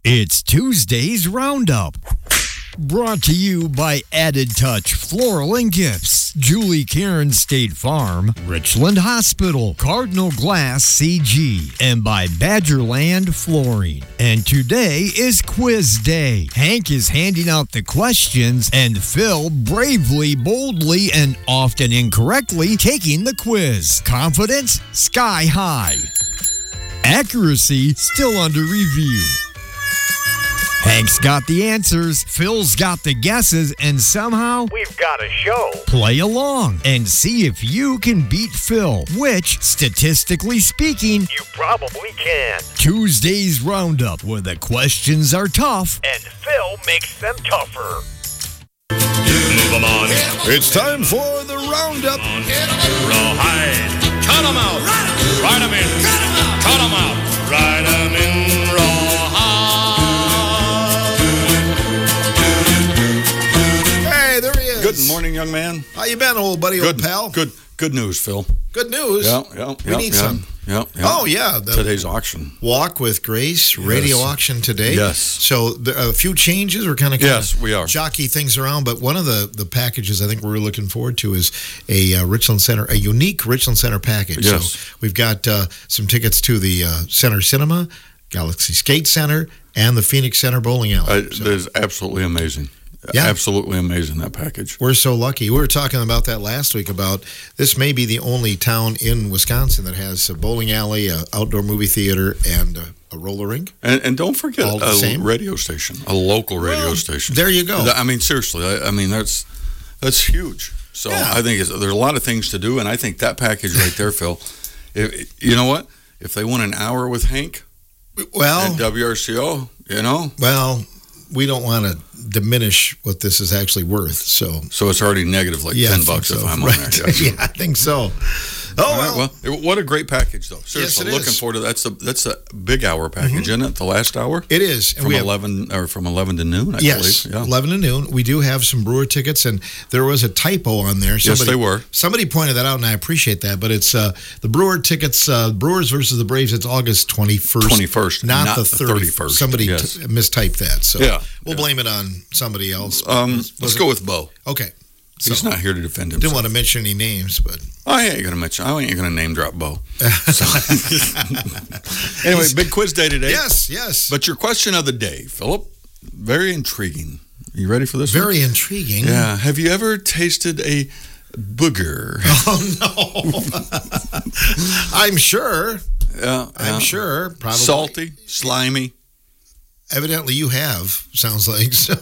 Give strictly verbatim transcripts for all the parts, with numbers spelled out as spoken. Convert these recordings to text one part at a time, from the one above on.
It's Tuesday's Roundup. Brought to you by Added Touch Floral and Gifts, Julie Karen State Farm, Richland Hospital, Cardinal Glass C G, and by Badgerland Flooring. And today is Quiz Day. Hank is handing out the questions, and Phil bravely, boldly, and often incorrectly taking the quiz. Confidence sky high. Accuracy still under review. Hank's got the answers, Phil's got the guesses, and somehow we've got a show. Play along and see if you can beat Phil, which, statistically speaking, you probably can. Tuesday's Roundup, where the questions are tough and Phil makes them tougher. Move 'em on. It's time for the Roundup. Rawhide. Cut 'em out. Ride 'em in. Cut 'em out. Ride 'em in. Rawhide. Good morning, young man. How you been, old buddy, good, old pal? Good, good news, Phil. Good news. Yeah, yeah. We yeah, need yeah, some. Yeah, yeah. Oh yeah, the today's auction. Walk with Grace radio Yes. auction today. Yes. So the, a few changes. We're kind of yes, we are jockey things around, but one of the, the packages I think we're looking forward to is a uh, Richland Center, a unique Richland Center package. Yes. So we've got uh, some tickets to the uh, Center Cinema, Galaxy Skate Center, and the Phoenix Center Bowling Alley. Uh, so. That is absolutely amazing. Yeah. Absolutely amazing, that package. We're so lucky. We were talking about that last week about this may be the only town in Wisconsin that has a bowling alley, a outdoor movie theater, and a, a roller rink. And, and don't forget All the a same? radio station, a local radio Well, station. there you go. I mean, seriously, I, I mean, that's that's huge. So Yeah. I think it's, there's a lot of things to do, and I think that package right there, Phil, if, you know what? If they want an hour with Hank Well, at W R C O, you know? well, we don't want to diminish what this is actually worth. So, So it's already negative, like yeah, I ten think bucks so. if I'm right. on there. Yes. Yeah, I think so. Oh, All right, well. well, what a great package, though. Seriously, it looking is. forward to that. That's a that's a big hour package, isn't it? The last hour It is. And from we have- eleven or from eleven to noon. I Yes, believe. Yeah. eleven to noon. We do have some Brewer tickets, and there was a typo on there. Yes, they were. Somebody pointed that out, and I appreciate that. But it's uh, the Brewer tickets, uh, Brewers versus the Braves. It's August twenty-first. twenty-first, not, not the the thirty-first. thirty-first. Somebody Yes. t- mistyped that. So Yeah, we'll yeah. blame it on somebody else. Um, Was- was let's it- go with Bo. Okay. He's So, not here to defend Didn't himself. want to mention any names, but I ain't gonna mention. I ain't gonna name drop Bo. So. Anyway, big quiz day today. yes, yes. But your question of the day, Philip, very intriguing. You ready for this? one? Very intriguing. Yeah. Have you ever tasted a booger? Oh no. I'm sure. Yeah, I'm yeah. sure. Probably Salty, slimy. Evidently, you have. Sounds like so.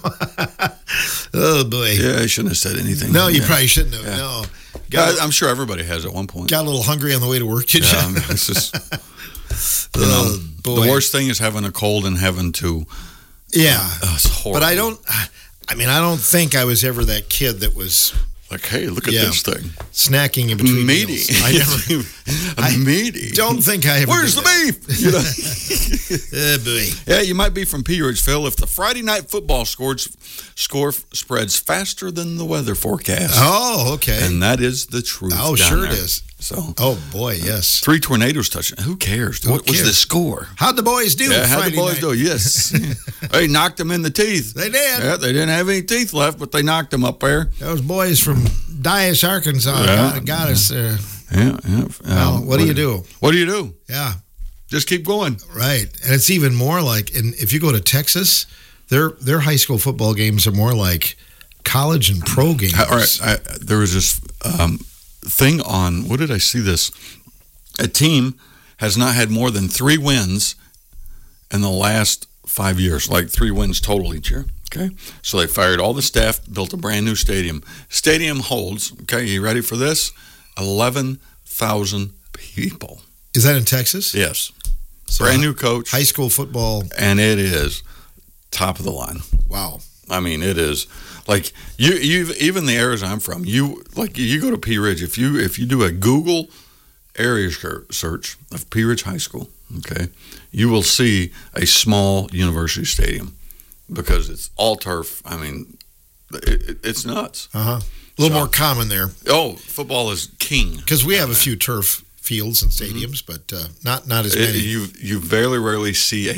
Oh boy. Yeah, I shouldn't have said anything. No, you yeah. probably shouldn't have. Yeah. No. I, Got, I'm sure everybody has at one point. got a little hungry on the way to work, did Yeah, I you? mean, it's just, you know, Oh, boy. the worst thing is having a cold and having to. Yeah. Oh, it's horrible. But I don't. I mean, I don't think I was ever that kid that was Like, hey, look at Yeah. this thing. snacking in between Meaty. meals. I never. I Meaty. Don't think I ever. Where's did the that. beef? You know? Oh boy. Yeah, you might be from Pea Ridge, Phil. If the Friday night football scores, score spreads faster than the weather forecast. Oh, okay. And that is the truth. Oh, down sure there. it is. So, Oh boy, yes. three tornadoes touching. Who cares? Who what was cares? the score? How'd the boys do? Yeah, how Friday the boys night? do? Yes. They knocked them in the teeth. They did. Yeah, they didn't have any teeth left, but they knocked them up there. Those boys from Dyess, Arkansas, Yeah. got, got us there. Yeah, yeah. Well, Um, what do you do? What do you do? Yeah, Just keep going. right. And it's even more like, and if you go to Texas, their their high school football games are more like college and pro games. All right. I, there was this um, thing on, what did I see this? A team has not had more than three wins in the last five years, like three wins total each year. Okay. So they fired all the staff, built a brand new stadium. Stadium holds, okay, you ready for this? eleven thousand people. Is that in Texas? Yes. So Brand new coach. high school football. And it is top of the line. Wow. I mean, it is like you. You even the areas I'm from. You like you go to Pea Ridge. If you if you do a Google area search of Pea Ridge High School, okay, you will see a small university stadium because it's all turf. I mean, it, it, it's nuts. Uh huh. A little So- more common there Oh, football is king. because we have a few turf fields and stadiums, but uh, not not as It, many. you you very rarely see a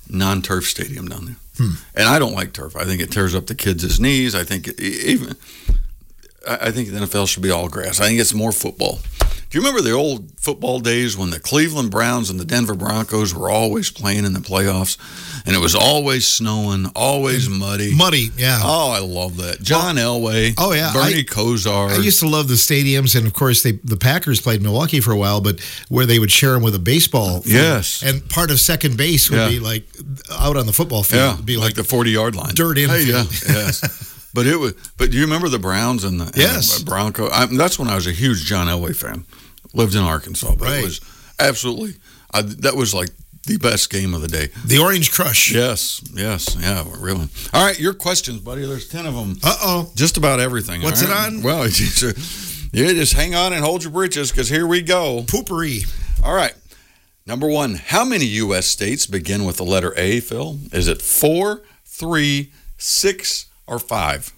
non-turf stadium down there. Hmm. And I don't like turf. I think it tears up the kids' knees. I think it, even I think the N F L should be all grass. I think it's more football. Do you remember the old football days when the Cleveland Browns and the Denver Broncos were always playing in the playoffs, and it was always snowing, always muddy? Muddy, yeah. Oh, I love that. John Elway. Oh, yeah. Bernie I, Kosar. I used to love the stadiums, and of course, they, the Packers played Milwaukee for a while, but where they would share them with a baseball field. Yes. And part of second base would Yeah. be like out on the football field. Yeah, It'd be like, like the forty-yard line. dirt infield. Hey, yeah, yes. But it was. But do you remember the Browns and the, and Yes. the Bronco? I, that's when I was a huge John Elway fan. Lived in Arkansas, but Right. it was absolutely. I, that was like the best game of the day. The Orange Crush. Yes, yes, yeah, really. All right, your questions, buddy. There's ten of them. Uh-oh. Just about everything. What's all it right? on? Well, you just, you just hang on and hold your britches because here we go. Poopery. All right. Number one, how many U S states begin with the letter A, Phil? Is it four, three, six, or five?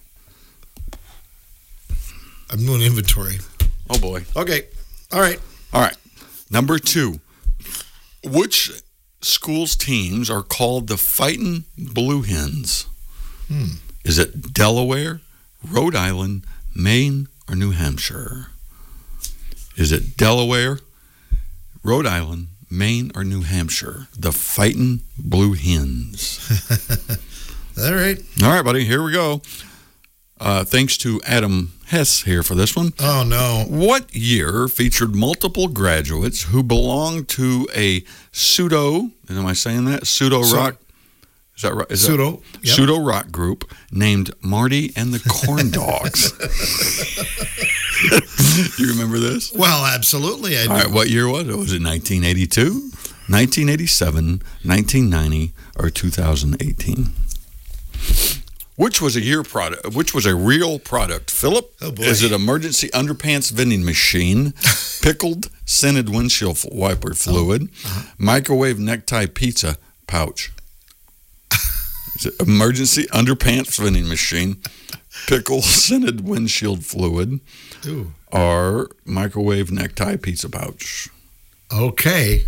I'm doing inventory. Oh, boy. Okay. All right. All right. Number two, which school's teams are called the Fightin' Blue Hens? Hmm. Is it Delaware, Rhode Island, Maine, or New Hampshire? Is it Delaware, Rhode Island, Maine, or New Hampshire? The Fightin' Blue Hens. All right. All right, buddy. Here we go. Uh, thanks to Adam Hess here for this one. Oh, no. What year featured multiple graduates who belonged to a pseudo, am I saying that? Pseudo So- rock? Is that right? Is Pseudo, That, yep. Pseudo rock group named Marty and the Corn Dogs. Do you remember this? Well, absolutely. I do. All right, what year was it? Was it nineteen eighty-two, nineteen eighty-seven, nineteen ninety, or two thousand eighteen? Which was a year product? Which was a real product? Philip, Oh, boy. is it emergency underpants vending machine, pickled scented windshield wiper fluid, uh-huh. microwave necktie pizza pouch? Is it emergency underpants vending machine, pickle scented windshield fluid, Ooh. or microwave necktie pizza pouch? Okay.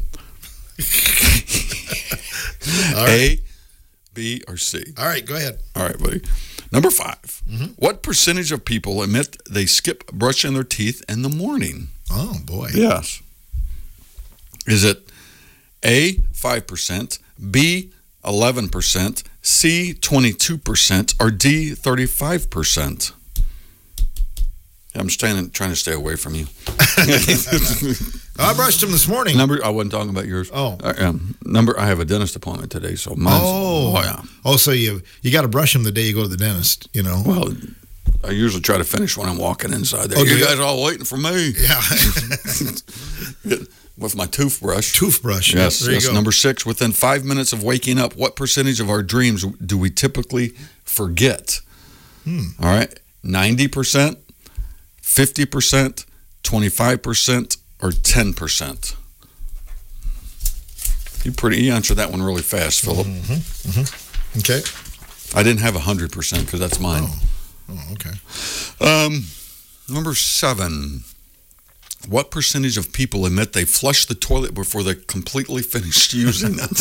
All right. A, B, or C? All right. Go ahead. All right, buddy. Number five. Mm-hmm. What percentage of people admit they skip brushing their teeth in the morning? Oh, boy. Yes. Is it A, five percent, B, eleven percent, C, twenty-two percent, or D, thirty-five percent? I'm staying, trying to stay away from you. I brushed him this morning. Number, I wasn't talking about yours. Oh. Uh, um, number, I have a dentist appointment today, so mine's, Oh. yeah. Oh, so you you got to brush him the day you go to the dentist, you know? Well, I usually try to finish when I'm walking inside there. Oh, do you you? guys are all waiting for me. Yeah. With my toothbrush. Toothbrush. Yes, There you yes. go. Number six, within five minutes of waking up, what percentage of our dreams do we typically forget? Hmm. All right. ninety percent, fifty percent, twenty-five percent, or ten percent? You pretty you answered that one really fast, Philip. Mm-hmm. Mm-hmm. Okay. I didn't have one hundred percent because that's mine. Oh. Oh, okay. Um, number seven. What percentage of people admit they flush the toilet before they completely finished using it?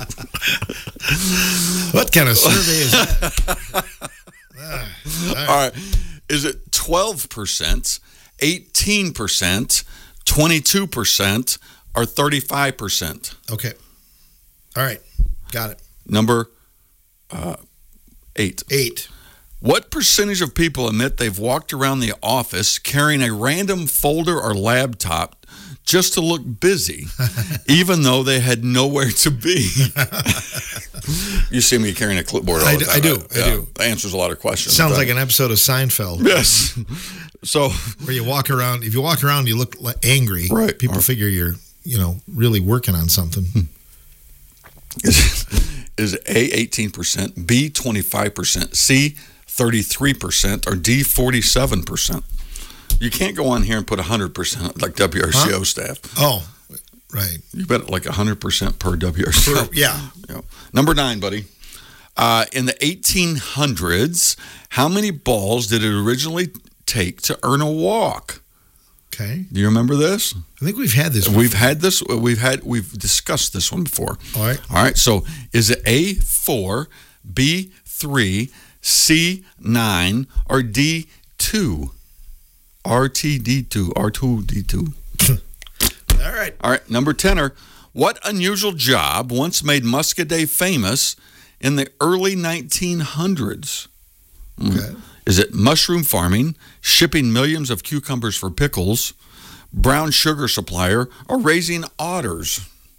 What kind of survey is that? Ah, all right. All right. Is it twelve percent, eighteen percent, twenty-two percent, or thirty-five percent? Okay. All right. Got it. Number uh, eight. Eight. What percentage of people admit they've walked around the office carrying a random folder or laptop just to look busy, even though they had nowhere to be? You see me carrying a clipboard all I the do- time. I do, I Yeah, do. That answers a lot of questions. Sounds but- like an episode of Seinfeld. Yes. So, Where you walk around, if you walk around, you look like angry. Right. People Or- figure you're, you know, really working on something. is, is A, eighteen percent, B, twenty-five percent, C, thirty-three percent, or D, forty-seven percent? You can't go on here and put one hundred percent like W R C O Huh? staff. Oh, right. You bet like one hundred percent per W R C O. Per- yeah. Yeah. Number nine, buddy. Uh, in the eighteen hundreds, how many balls did it originally take to earn a walk? Okay. Do you remember this? I think we've had this before. We've had this. We've had. We've discussed this one before. All right. All right. So, is it A four, B three, C nine, or D two? R T D two. R two D two. All right. All right. Number ten. What unusual job once made Muscadet famous in the early nineteen hundreds? Okay. Is it mushroom farming, shipping millions of cucumbers for pickles, brown sugar supplier, or raising otters?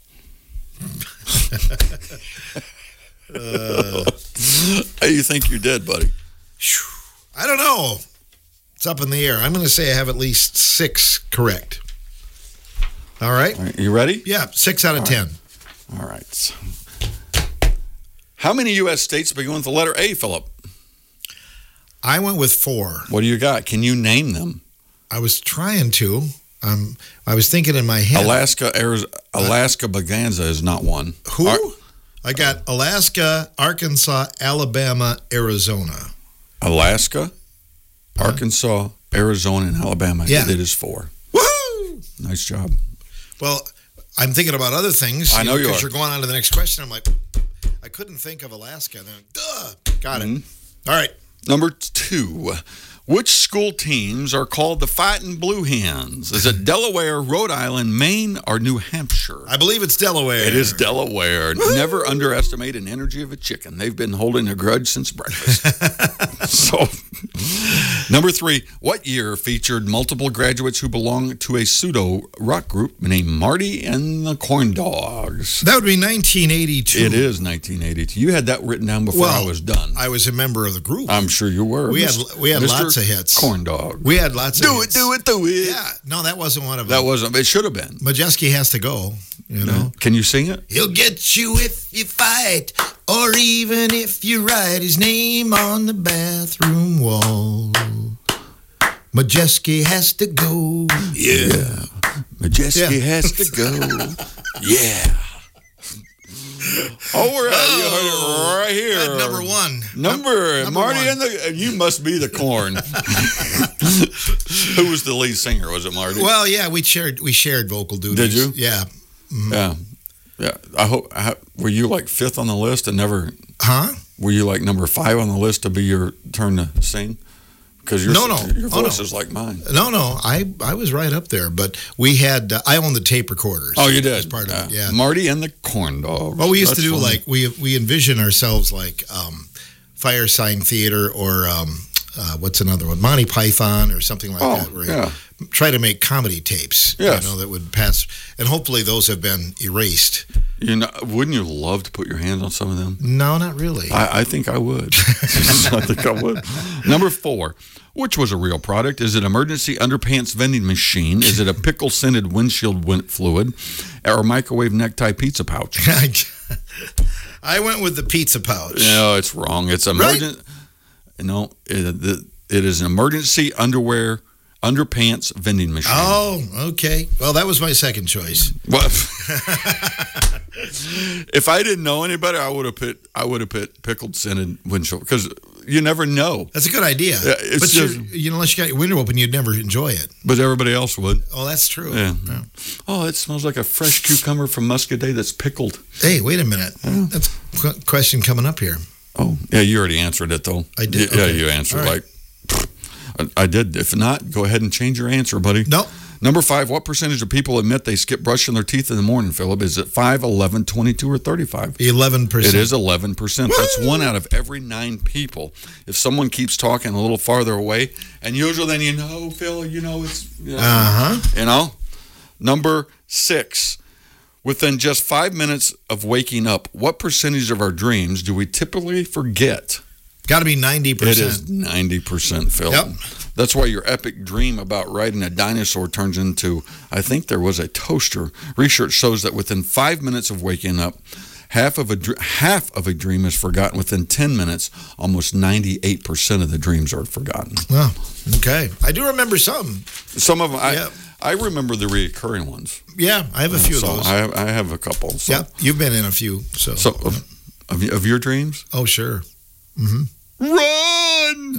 uh, How do you think you did, buddy? I don't know. It's up in the air. I'm going to say I have at least six correct. All right. All right, you ready? Yeah, six out of All ten. Right. All right. How many U S states begin with the letter A, Philip? I went with four. What do you got? Can you name them? I was trying to. Um, I was thinking in my head. Alaska, Arizona, Alaska, Baganza is not one. Who? Ar- I got Alaska, Arkansas, Alabama, Arizona. Alaska, Arkansas, Arizona, and Alabama. Yeah. It is four. Woohoo! Nice job. Well, I'm thinking about other things. I know you Because are. you're going on to the next question. I'm like, I couldn't think of Alaska. Then, duh, got it. Mm-hmm. All right. Number two, which school teams are called the Fighting Blue Hens? Is it Delaware, Rhode Island, Maine, or New Hampshire? I believe it's Delaware. It is Delaware. Never underestimate an energy of a chicken. They've been holding a grudge since breakfast. So, number three, what year featured multiple graduates who belong to a pseudo rock group named Marty and the Corn Dogs? That would be nineteen eighty-two. It is nineteen eighty-two. You had that written down before Well, I was done. I was a member of the group. I'm sure you were. We had we had Mister lots of hits. Corn Dog. We had lots of Do hits. it, do it, do it. Yeah. No, that wasn't one of them. That wasn't. It should have been. Majeski has to go. You know. Can you sing it? He'll get you if you fight, or even if you write his name on the bathroom wall. Majeski has to go. Yeah. Majeski Yeah. has to go. Yeah. Oh, we're at, you heard it right here. At number one. Number, Number Marty one. and the, you must be the Corn. Who was the lead singer? Was it Marty? Well, yeah, we shared we shared vocal duties. Did you? Yeah. Yeah. Yeah. I hope, I, were you like fifth on the list and never, Huh? were you like number five on the list to be your turn to sing? Because your, No, no. your Oh, voice no. is like mine. No, no, I I was right up there, but we had uh, I owned the tape recorders. Oh, you did? As part of it, yeah. Marty and the Corn Dogs. Well, we used That's to do funny. like we we envision ourselves like um, Fire Sign Theater or um, uh, what's another one, Monty Python or something like Oh, that. Where yeah. you try to make comedy tapes, Yes. you know, that would pass, and hopefully those have been erased. You know, wouldn't you love to put your hands on some of them? No, not really. I, I think I would. I think I would. Number four, which was a real product? Is it emergency underpants vending machine? Is it a pickle scented windshield win- fluid, or a microwave necktie pizza pouch? I went with the pizza pouch. No, it's wrong. It's emergent. No, it, it is an emergency underwear underpants vending machine. Oh, okay. Well, that was my second choice. What? If I didn't know any better, I would have put I would have put pickled scented windshield because you never know. That's a good idea. Yeah, it's but just- you're, you know, unless you got your window open, you'd never enjoy it. But everybody else would. Oh, that's true. Yeah. Oh, it smells like a fresh cucumber from Muscadet that's pickled. Hey, wait a minute. That's a qu- question coming up here. Oh, yeah, you already answered it, though. I did? Yeah, Okay. you answered. All right. Like, I, I did. If not, go ahead and change your answer, buddy. No. Number five, what percentage of people admit they skip brushing their teeth in the morning, Philip? Is it five, eleven, twenty-two, or thirty-five? eleven percent. It is eleven percent. That's one out of every nine people. If someone keeps talking a little farther away, and usually then you know, Phil, you know, it's, you know, Uh-huh. you know. Number six, within just five minutes of waking up, what percentage of our dreams do we typically forget? Got to be ninety percent. It is ninety percent, Phil. Yep. That's why your epic dream about riding a dinosaur turns into, I think there was a toaster. Research shows that within five minutes of waking up, half of a dr- half of a dream is forgotten. Within ten minutes, almost ninety-eight percent of the dreams are forgotten. Oh, okay. I do remember some. Some of them, I, Yep. I remember the recurring ones. Yeah, I have a few so of those. I have, I have a couple. So, Yeah, you've been in a few. So, So of, of, y- of your dreams? oh, sure. Run!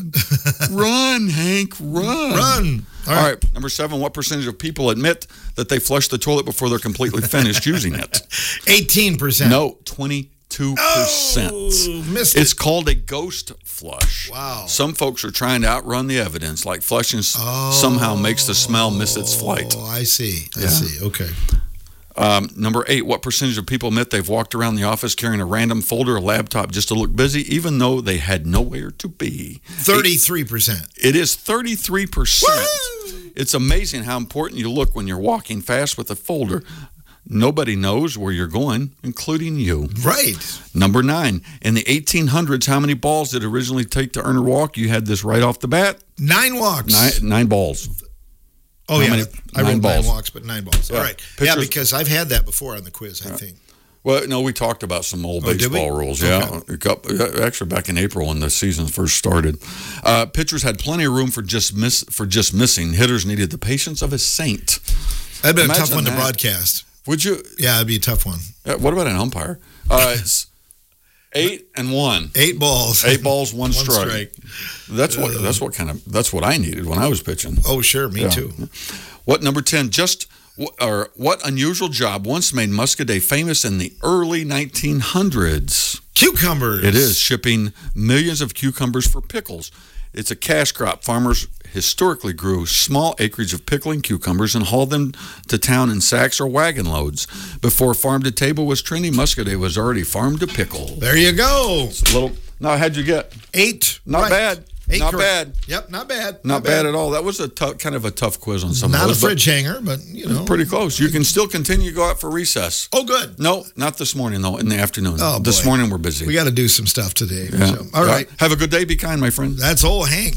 Run, Hank, run. Run. All right. All right. Number seven, what percentage of people admit that they flush the toilet before they're completely finished using it? eighteen percent. No, twenty-two percent. Oh, missed It's it. called a ghost flush. Wow. Some folks are trying to outrun the evidence, like flushing s- somehow makes the smell miss its flight. Oh, I see. I Yeah. see. Okay. Um, number eight, what percentage of people admit they've walked around the office carrying a random folder or laptop just to look busy, even though they had nowhere to be? thirty-three percent. It is thirty-three percent. Woo! It's amazing how important you look when you're walking fast with a folder. Nobody knows where you're going, including you. Right. Number nine, in the eighteen hundreds, how many balls did it originally take to earn a walk? You had this right off the bat. Nine walks. Nine, nine balls. Oh, How yeah. many? I Nine wrote balls. nine walks, but nine balls. Yeah. All right. Pictures- Yeah, because I've had that before on the quiz, I think. Well, no, we talked about some old Oh, did we? baseball rules. Yeah, a couple, actually back in April when the season first started. Uh, pitchers had plenty of room for just miss for just missing. Hitters needed the patience of a saint. That'd been a Imagine tough one to that. broadcast. Would you? Yeah, it'd be a tough one. Uh, what about an umpire? Uh, it's eight and one. Eight balls. Eight balls, one, One strike. strike. That's what. That's what kind of. That's what I needed when I was pitching. Oh, sure. Me Yeah. too. What number ten? Just or what unusual job once made Muscadet famous in the early nineteen hundreds? Cucumbers. It is shipping millions of cucumbers for pickles. It's a cash crop. Farmers historically grew small acreage of pickling cucumbers and hauled them to town in sacks or wagon loads. Before farm to table was trendy, Muscadet was already farm to pickle. There you go. Little. Now, how'd you get? Eight. Not right. bad. Eight Not correct. bad. Yep, not bad. Not bad at all. That was a tough, kind of a tough quiz on some Not of a those. but fridge hanger, but, you know. pretty close. You can still continue to go out for recess. Oh, good. No, not this morning, though. In the afternoon. Oh, This boy. morning we're busy. We got to do some stuff today. Yeah. So, all right. Have a good day. Be kind, my friend. That's old Hank.